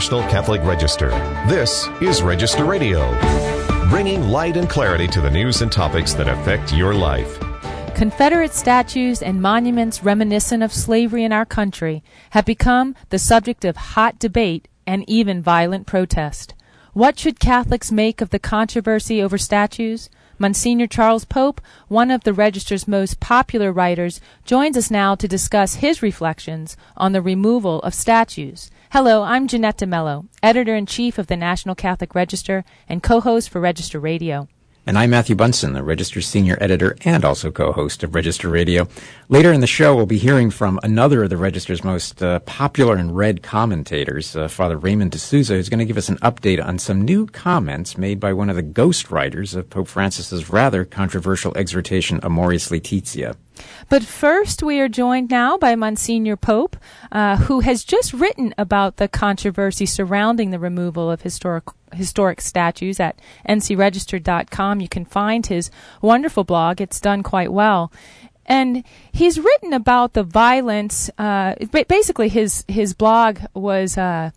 National Catholic Register. This is Register Radio, bringing light and clarity to the news and topics that affect your life. Confederate statues and monuments reminiscent of slavery in our country have become the subject of hot debate and even violent protest. What should Catholics make of the controversy over statues? Monsignor Charles Pope, one of the Register's most popular writers, joins us now to discuss his reflections on the removal of statues. Hello, I'm Jeanette DeMello, Editor-in-Chief of the National Catholic Register and co-host for Register Radio. And I'm Matthew Bunson, the Register's Senior Editor and also co-host of Register Radio. Later in the show, we'll be hearing from another of the Register's most popular and read commentators, Father Raymond D'Souza, who's going to give us an update on some new comments made by one of the ghostwriters of Pope Francis's rather controversial exhortation Amoris Laetitia. But first, we are joined now by Monsignor Pope, who has just written about the controversy surrounding the removal of historic statues at ncregister.com. You can find his wonderful blog. It's done quite well. And he's written about the violence. Basically, his blog was a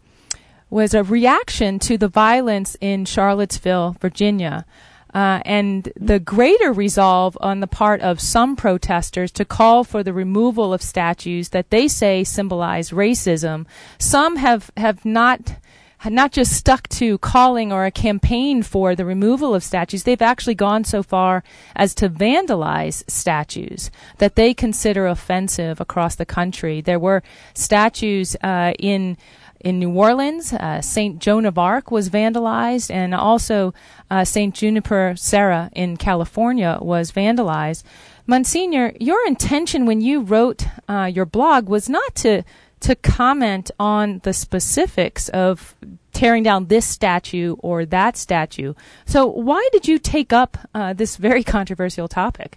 reaction to the violence in Charlottesville, Virginia. And the greater resolve on the part of some protesters to call for the removal of statues that they say symbolize racism. Some have not just stuck to calling or a campaign for the removal of statues. They've actually gone so far as to vandalize statues that they consider offensive across the country. There were statues in New Orleans. St. Joan of Arc was vandalized, and also St. Juniper Serra in California was vandalized. Monsignor, your intention when you wrote your blog was not to comment on the specifics of tearing down this statue or that statue. So why did you take up this very controversial topic?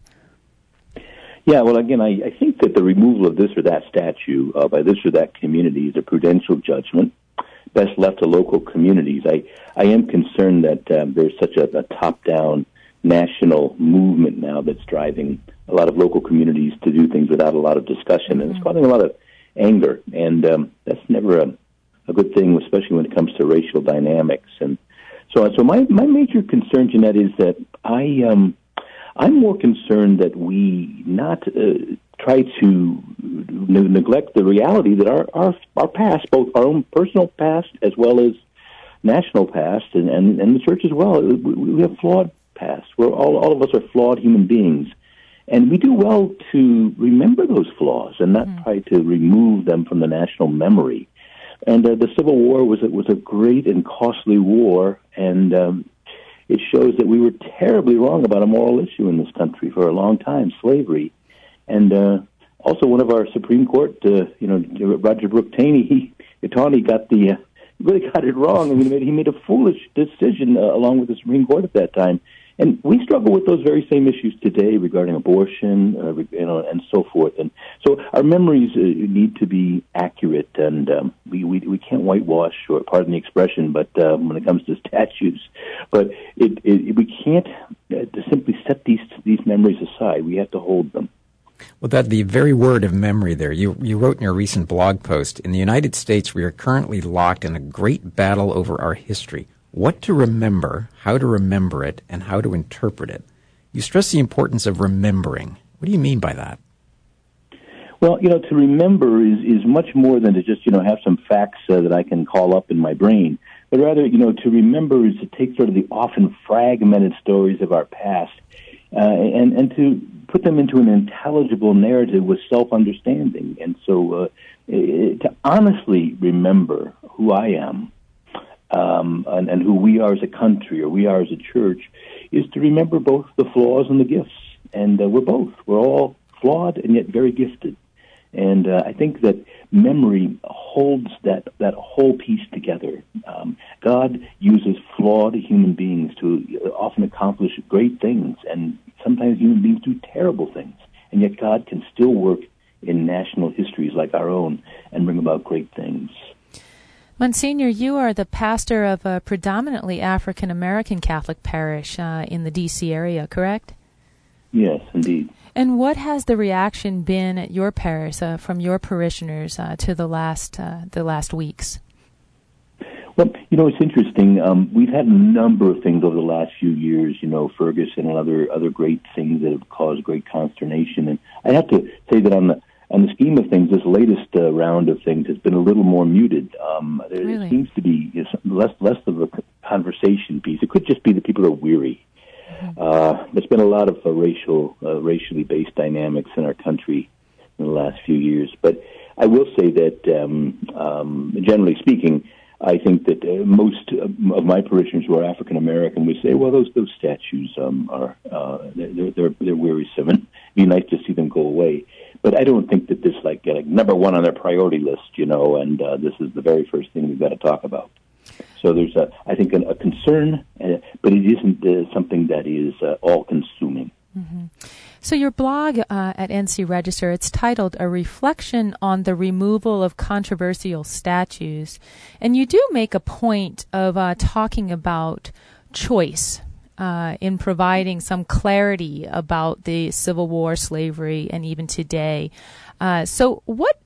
Yeah, well, again, I think that the removal of this or that statue by this or that community is a prudential judgment, best left to local communities. I am concerned that there's such a top-down national movement now that's driving a lot of local communities to do things without a lot of discussion, and it's causing a lot of anger, and that's never a good thing, especially when it comes to racial dynamics. And so my major concern, Jeanette, is that I'm more concerned that we not try to neglect the reality that our past, both our own personal past as well as national past, and the church as well, we have flawed past. All of us are flawed human beings, and we do well to remember those flaws and not try to remove them from the national memory. And the Civil War was a great and costly war, and it shows that we were terribly wrong about a moral issue in this country for a long time, slavery. And also one of our Supreme Court, Roger Brooke Taney, he really got it wrong. I mean, he made a foolish decision along with the Supreme Court at that time. And we struggle with those very same issues today regarding abortion, and so forth. And so our memories need to be accurate, and we can't whitewash, or pardon the expression, but when it comes to statues, but we can't simply set these memories aside. We have to hold them. Well, the very word of memory there, you wrote in your recent blog post, in the United States we are currently locked in a great battle over our history. What to remember, how to remember it, and how to interpret it. You stress the importance of remembering. What do you mean by that? Well, to remember is much more than to just, have some facts that I can call up in my brain. But rather, to remember is to take sort of the often fragmented stories of our past and to put them into an intelligible narrative with self-understanding. And so to honestly remember who I am, and who we are as a country or we are as a church, is to remember both the flaws and the gifts. And we're all flawed and yet very gifted. And I think that memory holds that whole piece together. God uses flawed human beings to often accomplish great things, and sometimes human beings do terrible things. And yet God can still work in national histories like our own and bring about great things. Monsignor, you are the pastor of a predominantly African-American Catholic parish in the D.C. area, correct? Yes, indeed. And what has the reaction been at your parish from your parishioners to the last weeks? Well, it's interesting. We've had a number of things over the last few years, Ferguson and other great things that have caused great consternation. And I have to say that on the scheme of things, this latest round of things has been a little more muted. There seems to be less of a conversation piece. It could just be that people are weary. There's been a lot of racially based dynamics in our country in the last few years. But I will say that, generally speaking, I think that most of my parishioners who are African American would say, well, those statues they're wearisome, and it'd be nice to see them go away. But I don't think that this like number one on their priority list, and this is the very first thing we've got to talk about. So there's I think a concern, but it isn't something that is all-consuming. Mm-hmm. So your blog at NC Register, it's titled A Reflection on the Removal of Controversial Statues. And you do make a point of talking about choice in providing some clarity about the Civil War, slavery, and even today. So what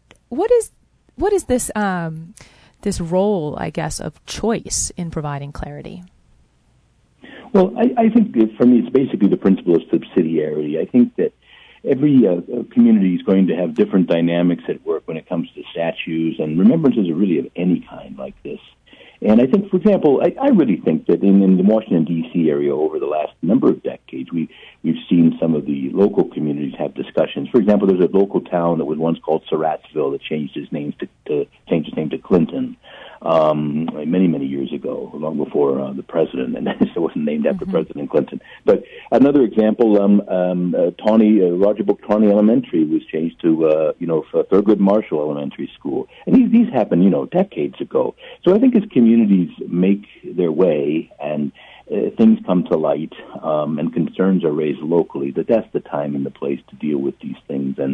is this this role, I guess, of choice in providing clarity? Well, I think for me it's basically the principle of subsidiarity. I think that every community is going to have different dynamics at work when it comes to statues and remembrances are really of any kind like this. And I think, for example, I really think that in the Washington, D.C. area over the last number of decades, we've seen some of the local communities have discussions. For example, there's a local town that was once called Surrattsville that changed its name to Clinton many years ago, long before the president, and it wasn't named after President Clinton. But another example, Roger Book Tawney Elementary was changed to Thurgood Marshall Elementary School, and these happened decades ago. So I think as communities make their way and things come to light and concerns are raised locally, that's the time and the place to deal with these things and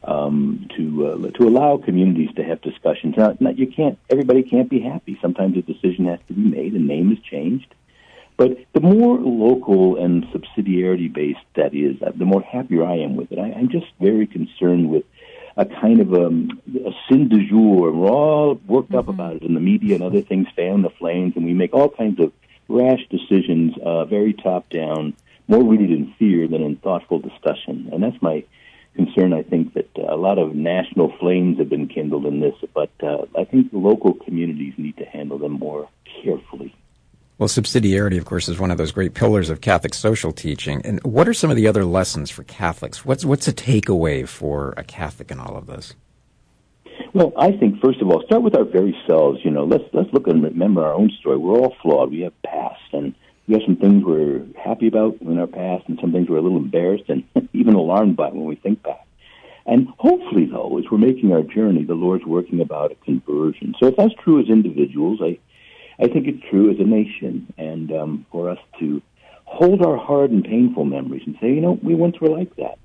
to allow communities to have discussions. Now, everybody can't be happy. Sometimes a decision has to be made, a name is changed. But the more local and subsidiarity-based that is, the more happier I am with it. I'm just very concerned with a kind of a sin du jour. We're all worked up about it in the media and other things, fan the flames, and we make all kinds of rash decisions, very top-down, more rooted in fear than in thoughtful discussion. And that's my concern. I think that a lot of national flames have been kindled in this, but I think the local communities need to handle them more carefully. Well, subsidiarity, of course, is one of those great pillars of Catholic social teaching. And what are some of the other lessons for Catholics? What's a takeaway for a Catholic in all of this? Well, I think, first of all, start with our very selves. Let's look and remember our own story. We're all flawed. We have past, and we have some things we're happy about in our past and some things we're a little embarrassed and even alarmed by when we think back. And hopefully, though, as we're making our journey, the Lord's working about a conversion. So if that's true as individuals, I think it's true as a nation, and for us to hold our hard and painful memories and say, we once were like that.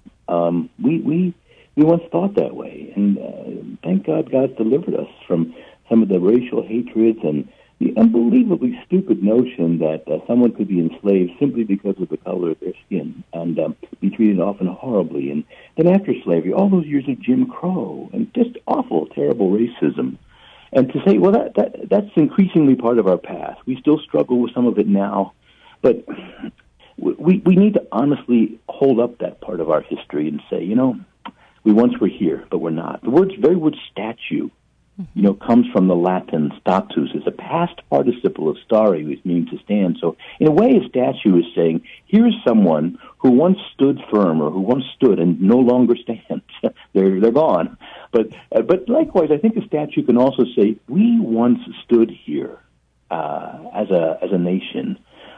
We once thought that way, and thank God God's delivered us from some of the racial hatreds and the unbelievably stupid notion that someone could be enslaved simply because of the color of their skin and be treated often horribly. And then after slavery, all those years of Jim Crow and just awful, terrible racism. And to say, well, that's increasingly part of our past. We still struggle with some of it now, but we need to honestly hold up that part of our history and say, we once were here, but we're not. The very word statue, comes from the Latin status. It's a past participle of stare, which means to stand. So in a way, a statue is saying, here's someone who once stood firm or who once stood and no longer stands. They're gone. But likewise, I think a statue can also say, we once stood here as a nation,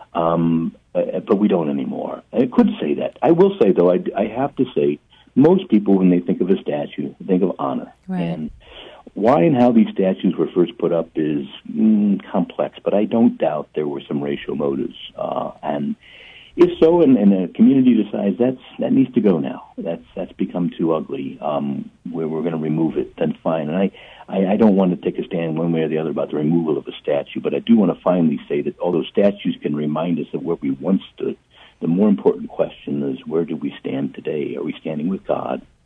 but we don't anymore. And it could say that. I will say, though, I have to say, most people, when they think of a statue, think of honor. Right. And why and how these statues were first put up is complex, but I don't doubt there were some racial motives. And if so, and a community decides that needs to go now, that's become too ugly, where we're going to remove it, then fine. And I don't want to take a stand one way or the other about the removal of a statue, but I do want to finally say that although statues can remind us of where we once stood, the more important question is, where do we stand today? Are we standing with God?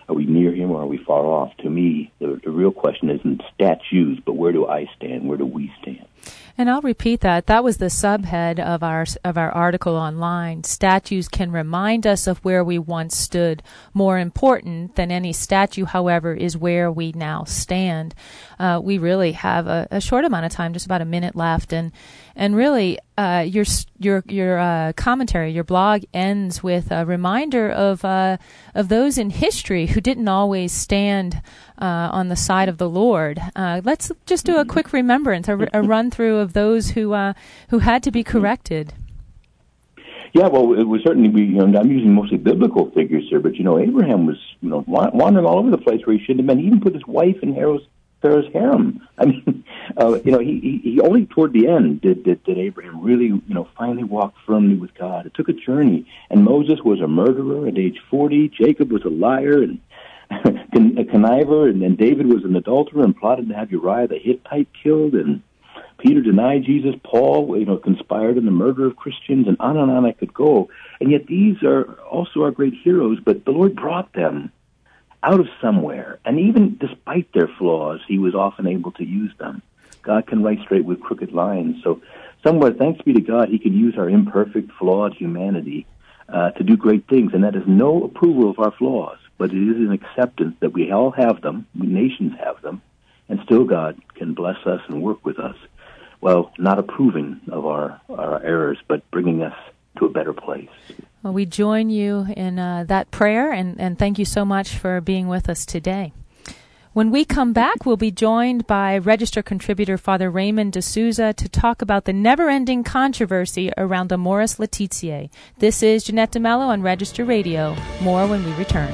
Are we near him or are we far off? To me, the real question isn't statues, but where do I stand? Where do we stand? And I'll repeat that. That was the subhead of our article online. Statues can remind us of where we once stood. More important than any statue, however, is where we now stand. We really have a short amount of time, just about a minute left, and really, your commentary, your blog ends with a reminder of those in history who didn't always stand on the side of the Lord. Let's just do a quick remembrance, a run through of those who had to be corrected. Yeah, well, it would certainly be. I'm using mostly biblical figures here, but Abraham was wandering all over the place where he shouldn't have been. He even put his wife in Pharaoh's harem. I mean, he only toward the end did Abraham really, finally walk firmly with God. It took a journey, and Moses was a murderer at age 40. Jacob was a liar and a conniver, and then David was an adulterer and plotted to have Uriah the Hittite killed, and Peter denied Jesus. Paul, conspired in the murder of Christians, and on I could go. And yet these are also our great heroes, but the Lord brought them out of somewhere, and even despite their flaws, he was often able to use them. God can write straight with crooked lines. So somewhere, thanks be to God, he can use our imperfect, flawed humanity to do great things, and that is no approval of our flaws, but it is an acceptance that we all have them, nations have them, and still God can bless us and work with us. Well, not approving of our errors, but bringing us to a better place. Well, we join you in that prayer, and thank you so much for being with us today. When we come back, we'll be joined by Register contributor Father Raymond D'Souza to talk about the never-ending controversy around Amoris Laetitia. This is Jeanette DeMello on Register Radio. More when we return.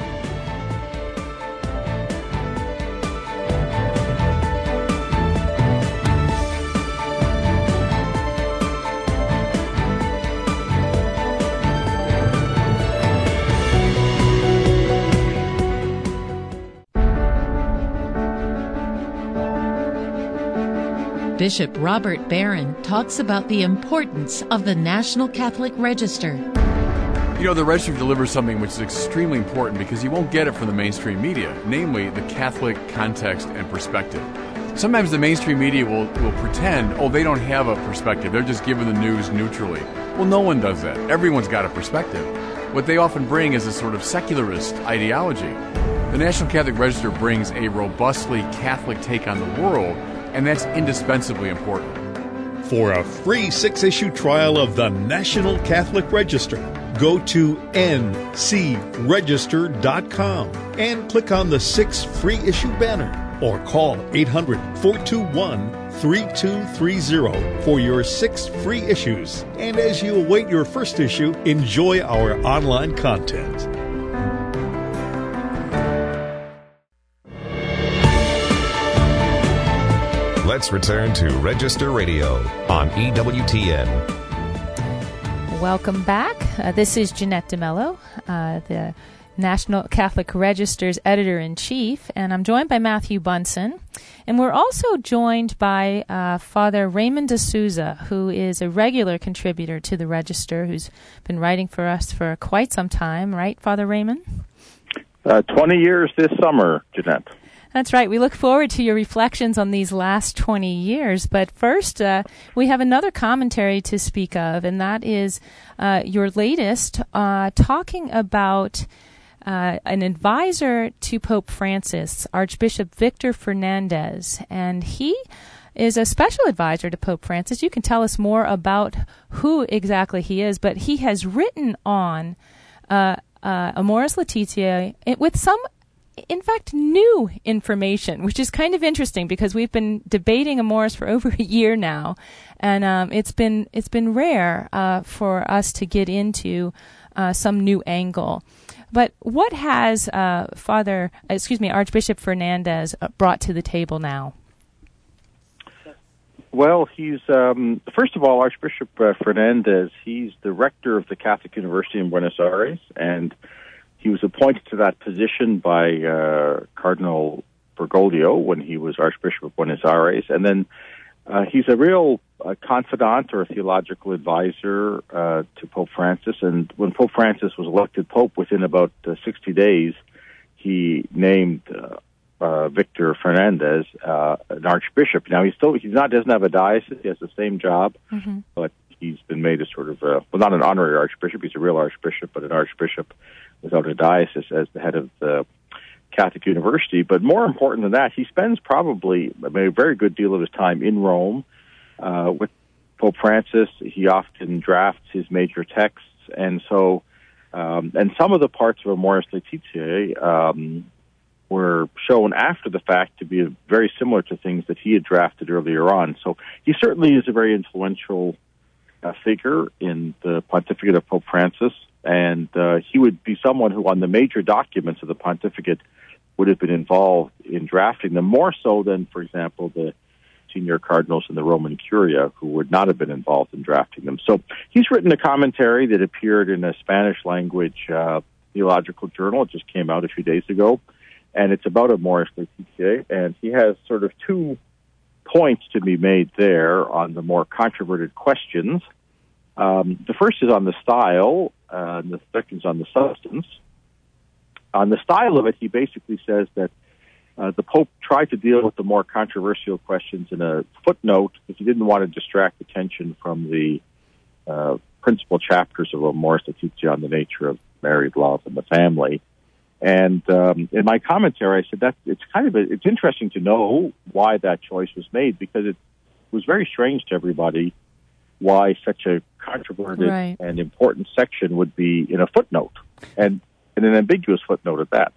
Bishop Robert Barron talks about the importance of the National Catholic Register. The Register delivers something which is extremely important because you won't get it from the mainstream media, namely the Catholic context and perspective. Sometimes the mainstream media will pretend, they don't have a perspective. They're just giving the news neutrally. Well, no one does that. Everyone's got a perspective. What they often bring is a sort of secularist ideology. The National Catholic Register brings a robustly Catholic take on the world, and that's indispensably important. For a free 6-issue trial of the National Catholic Register, go to ncregister.com and click on the 6 free issue banner or call 800-421-3230 for your 6 free issues. And as you await your first issue, enjoy our online content. Let's return to Register Radio on EWTN. Welcome back. This is Jeanette DeMello, the National Catholic Register's editor-in-chief, and I'm joined by Matthew Bunson. And we're also joined by Father Raymond D'Souza, who is a regular contributor to the Register, who's been writing for us for quite some time, right, Father Raymond? 20 years this summer, Jeanette. That's right. We look forward to your reflections on these last 20 years. But first, we have another commentary to speak of, and that is your latest, talking about an advisor to Pope Francis, Archbishop Victor Fernandez. And he is a special advisor to Pope Francis. You can tell us more about who exactly he is, but he has written on Amoris Laetitia with some, in fact, new information, which is kind of interesting because we've been debating Amoris for over a year now, and it's been rare for us to get into some new angle. But what has Archbishop Fernandez brought to the table now? Well, he's first of all, Archbishop Fernandez. He's the rector of the Catholic University in Buenos Aires, and he was appointed to that position by Cardinal Bergoglio when he was Archbishop of Buenos Aires. And then he's a real confidant or a theological advisor to Pope Francis. And when Pope Francis was elected Pope, within about 60 days, he named Victor Fernandez an archbishop. Now doesn't have a diocese. He has the same job, but he's been made a sort of not an honorary archbishop. He's a real archbishop, but an archbishop without a diocese as the head of the Catholic University. But more important than that, he spends probably a very good deal of his time in Rome with Pope Francis. He often drafts his major texts, and so and some of the parts of Amoris Laetitia were shown after the fact to be very similar to things that he had drafted earlier on. So he certainly is a very influential figure in the pontificate of Pope Francis, and he would be someone who, on the major documents of the pontificate, would have been involved in drafting them, more so than, for example, the senior cardinals in the Roman Curia, who would not have been involved in drafting them. So he's written a commentary that appeared in a Spanish-language theological journal. It just came out a few days ago, and it's about Amoris Laetitia, and he has sort of two points to be made there on the more controverted questions. The first is on the style, and the second is on the substance. On the style of it, he basically says that the Pope tried to deal with the more controversial questions in a footnote because he didn't want to distract attention from the principal chapters of Amoris Laetitia on the nature of married love and the family. And in my commentary, I said that it's interesting to know why that choice was made, because it was very strange to everybody why such a controverted and important section would be in a footnote, and an ambiguous footnote at that.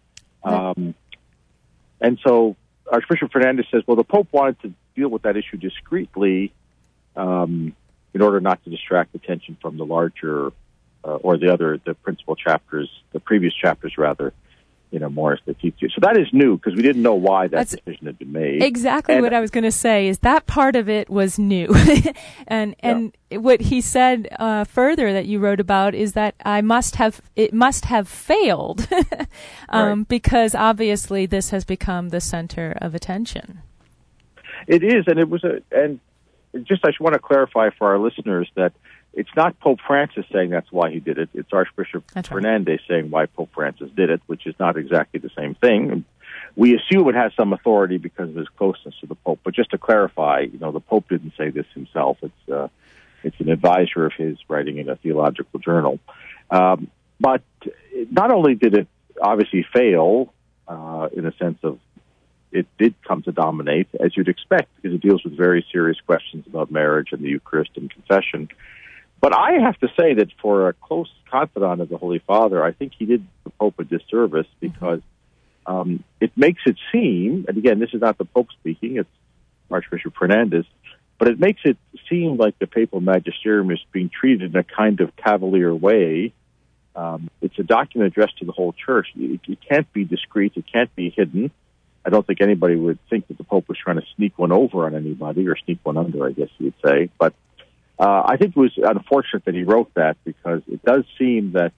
And so Archbishop Fernandez says, well, the Pope wanted to deal with that issue discreetly in order not to distract attention from the larger the principal chapters, the previous chapters, rather, in Amoris Laetitia. So that is new, because we didn't know why that decision had been made. Exactly what I was going to say is that part of it was new. and what he said further that you wrote about is that it must have failed because obviously this has become the center of attention. It is, and I just want to clarify for our listeners that it's not Pope Francis saying that's why he did it. It's Archbishop Fernandez saying why Pope Francis did it, which is not exactly the same thing. We assume it has some authority because of his closeness to the Pope. But just to clarify, the Pope didn't say this himself. It's an advisor of his writing in a theological journal. But not only did it obviously fail in the sense of it did come to dominate, as you'd expect, because it deals with very serious questions about marriage and the Eucharist and confession. But I have to say that for a close confidant of the Holy Father, I think he did the Pope a disservice, because it makes it seem, and again, this is not the Pope speaking, it's Archbishop Fernandez, but it makes it seem like the papal magisterium is being treated in a kind of cavalier way. It's a document addressed to the whole Church. It can't be discreet. It can't be hidden. I don't think anybody would think that the Pope was trying to sneak one over on anybody, or sneak one under, I guess you would say. But I think it was unfortunate that he wrote that, because it does seem that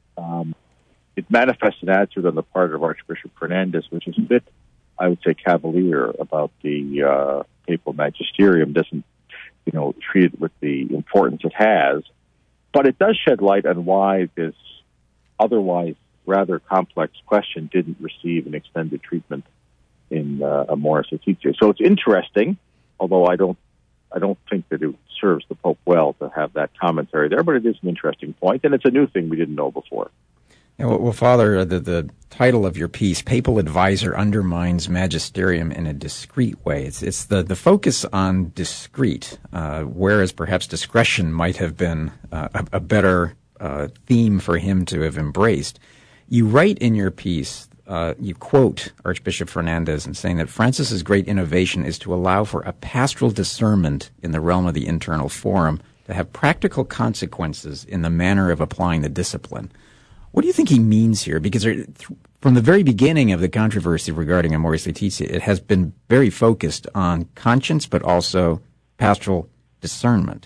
it manifests an attitude on the part of Archbishop Fernandez, which is a bit, I would say, cavalier about the papal magisterium. Doesn't, treat it with the importance it has. But it does shed light on why this otherwise rather complex question didn't receive an extended treatment in Amoris Laetitia. So it's interesting, although I don't think that it serves the Pope well to have that commentary there, but it is an interesting point, and it's a new thing we didn't know before. Yeah, well, Father, the title of your piece, Papal Advisor Undermines Magisterium in a Discreet Way. It's the focus on discreet, whereas perhaps discretion might have been a better theme for him to have embraced. You write in your piece, you quote Archbishop Fernandez in saying that Francis's great innovation is to allow for a pastoral discernment in the realm of the internal forum to have practical consequences in the manner of applying the discipline. What do you think he means here? Because from the very beginning of the controversy regarding Amoris Laetitia, it has been very focused on conscience, but also pastoral discernment.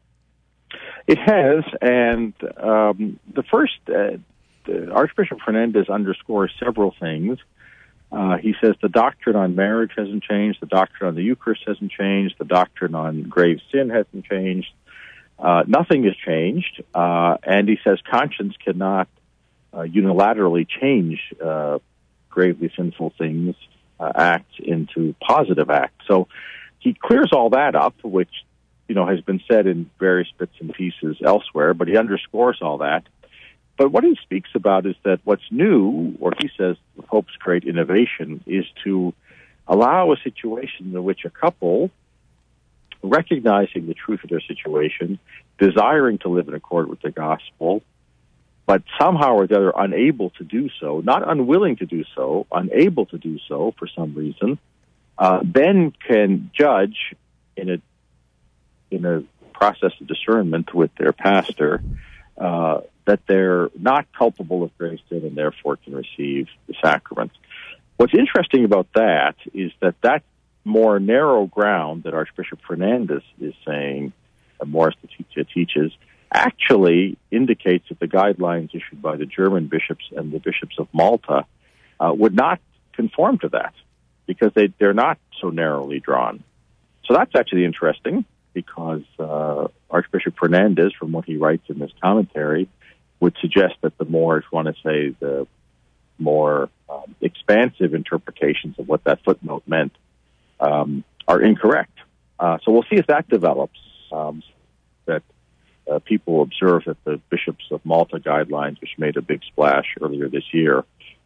It has, and the first, Archbishop Fernandez underscores several things. He says the doctrine on marriage hasn't changed, the doctrine on the Eucharist hasn't changed, the doctrine on grave sin hasn't changed. Nothing has changed, and he says conscience cannot unilaterally change gravely sinful things, acts into positive acts. So he clears all that up, which has been said in various bits and pieces elsewhere, but he underscores all that. But what he speaks about is that what's new, or he says the Pope's great innovation, is to allow a situation in which a couple, recognizing the truth of their situation, desiring to live in accord with the gospel, but somehow or the other unable to do so, not unwilling to do so, unable to do so for some reason, then can judge in a process of discernment with their pastor that they're not culpable of grave sin and therefore can receive the sacraments. What's interesting about that is that more narrow ground that Archbishop Fernandez is saying, Amoris Laetitia teaches, actually indicates that the guidelines issued by the German bishops and the bishops of Malta would not conform to that because they're not so narrowly drawn. So that's actually interesting because Archbishop Fernandez, from what he writes in this commentary, would suggest that the more, if you want to say, the more expansive interpretations of what that footnote meant are incorrect. So we'll see if that develops, that people observe that the bishops of Malta guidelines, which made a big splash earlier this year,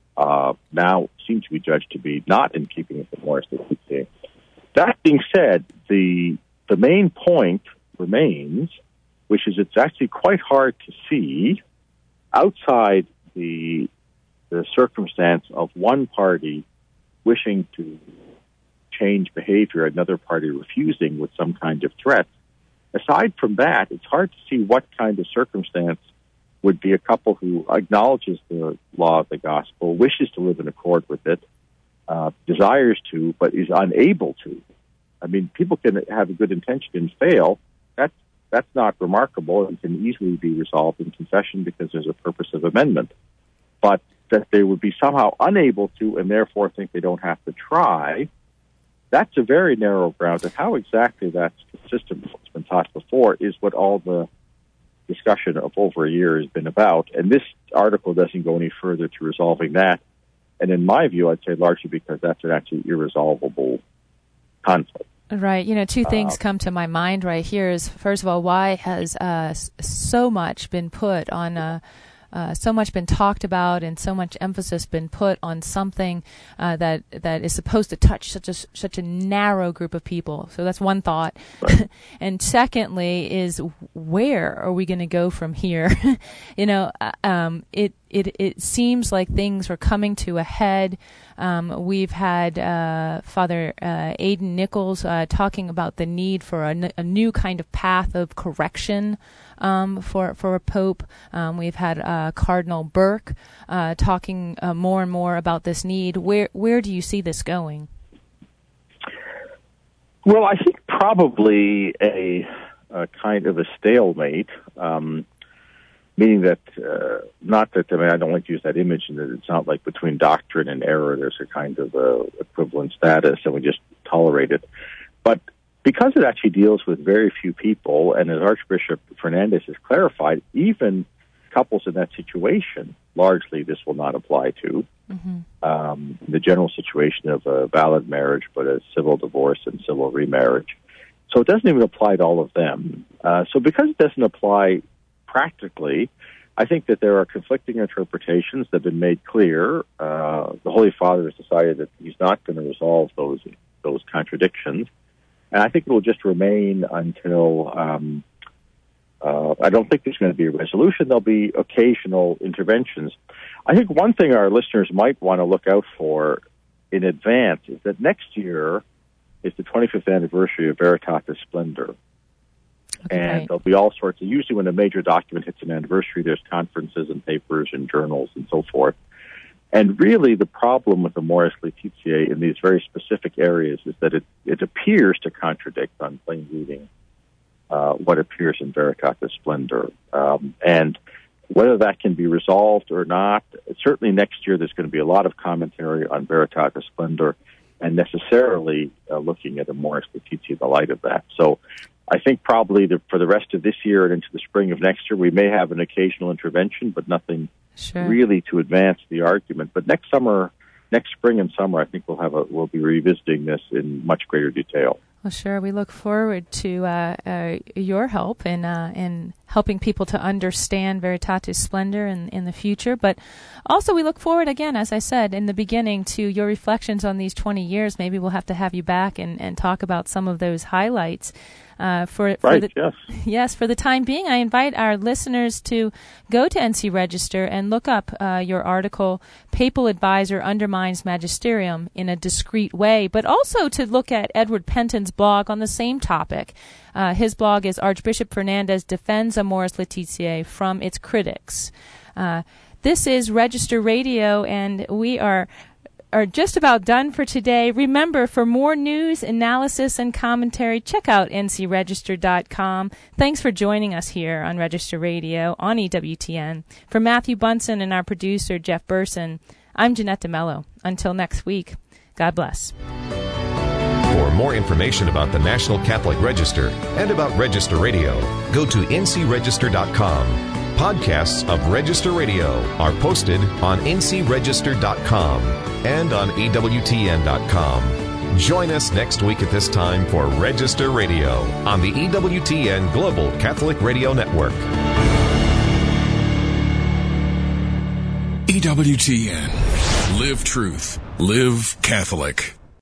now seem to be judged to be not in keeping with the Amoris Laetitia. That being said, the main point remains, which is it's actually quite hard to see outside the circumstance of one party wishing to change behavior, another party refusing with some kind of threat. Aside from that, it's hard to see what kind of circumstance would be a couple who acknowledges the law of the gospel, wishes to live in accord with it, desires to, but is unable to. I mean, people can have a good intention and fail. That's not remarkable and can easily be resolved in confession because there's a purpose of amendment. But that they would be somehow unable to and therefore think they don't have to try, that's a very narrow ground. And how exactly that's consistent with what's been taught before is what all the discussion of over a year has been about. And this article doesn't go any further to resolving that. And in my view, I'd say largely because that's an actually irresolvable conflict. Right. Two things come to my mind right here is, first of all, why has so much been put on so much been talked about and so much emphasis been put on something that is supposed to touch such a narrow group of people. So that's one thought. Right. And secondly is, where are we going to go from here? It seems like things are coming to a head. We've had Father Aidan Nichols talking about the need for a new kind of path of correction for a pope. We've had Cardinal Burke talking more and more about this need. Where do you see this going? Well, I think probably a kind of a stalemate. Meaning that, I don't like to use that image, and that it's not like between doctrine and error there's a kind of equivalent status, and we just tolerate it. But because it actually deals with very few people, and as Archbishop Fernandez has clarified, even couples in that situation, largely this will not apply to. Mm-hmm. The general situation of a valid marriage, but a civil divorce and civil remarriage. So it doesn't even apply to all of them. So because it doesn't apply practically, I think that there are conflicting interpretations that have been made clear. The Holy Father has decided that he's not going to resolve those contradictions, and I think it will just remain until I don't think there's going to be a resolution. There'll be occasional interventions. I think one thing our listeners might want to look out for in advance is that next year is the 25th anniversary of Veritatis Splendor. Okay. And there'll be all sorts of, usually when a major document hits an anniversary, there's conferences and papers and journals and so forth. And really the problem with Amoris Laetitia in these very specific areas is that it appears to contradict on plain reading what appears in Veritatis Splendor. And whether that can be resolved or not, certainly next year there's going to be a lot of commentary on Veritatis Splendor and necessarily looking at Amoris Laetitia in the light of that. So I think probably for the rest of this year and into the spring of next year, we may have an occasional intervention, but nothing really to advance the argument. But next spring and summer, I think we'll be revisiting this in much greater detail. Well, sure. We look forward to your help in helping people to understand Veritatis Splendor in the future. But also we look forward, again, as I said in the beginning, to your reflections on these 20 years. Maybe we'll have to have you back and talk about some of those highlights. Yes. For the time being, I invite our listeners to go to NC Register and look up your article, Papal Advisor Undermines Magisterium in a Discreet Way, but also to look at Edward Penton's blog on the same topic. His blog is Archbishop Fernandez Defends Amoris Laetitia from Its Critics. This is Register Radio, and we are just about done for today. Remember, for more news, analysis, and commentary, check out ncregister.com. Thanks for joining us here on Register Radio on EWTN. For Matthew Bunson and our producer, Jeff Burson, I'm Jeanette DeMello. Until next week, God bless. For more information about the National Catholic Register and about Register Radio, go to ncregister.com. Podcasts of Register Radio are posted on ncregister.com and on EWTN.com. Join us next week at this time for Register Radio on the EWTN Global Catholic Radio Network. EWTN. Live truth. Live Catholic.